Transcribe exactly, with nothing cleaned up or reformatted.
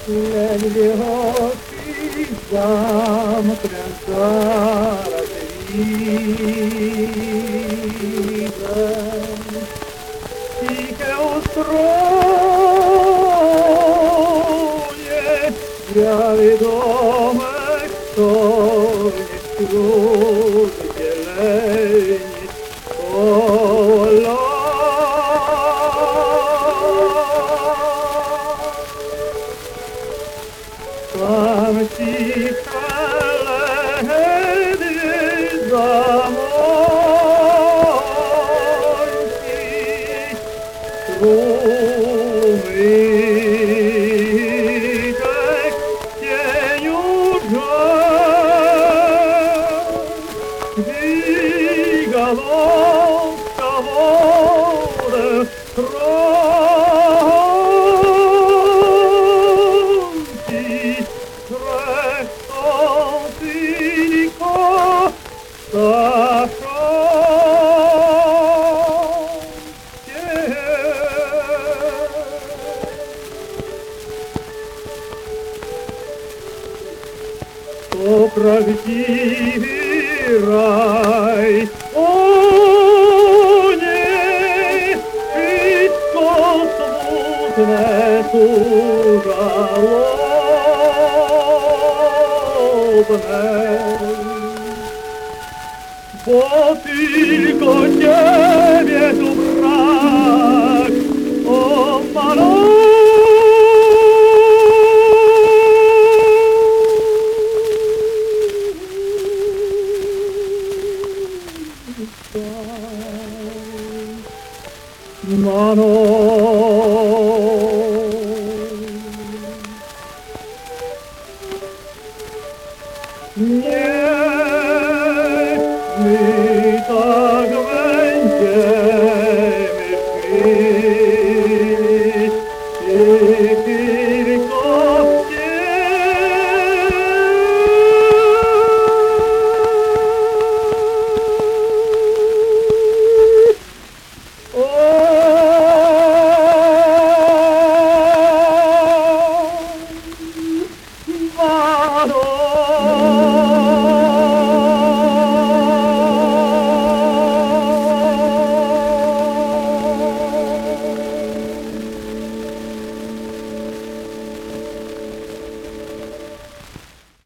ledwie oczy zamknę, zaraz widzę tiche ostronie biały domek stoi wśród zieleni koło las. Tam ciche ledwie zamąci strumyczek w cieniu drzew dźwiga wąska wodę trąci zresztą tylko zaszą to prawdziwy raj. O nie, wszystko smutne tu żałobne, bo tylko ciebie tu brak, o malutki. Mano, nie, mi tak będzie.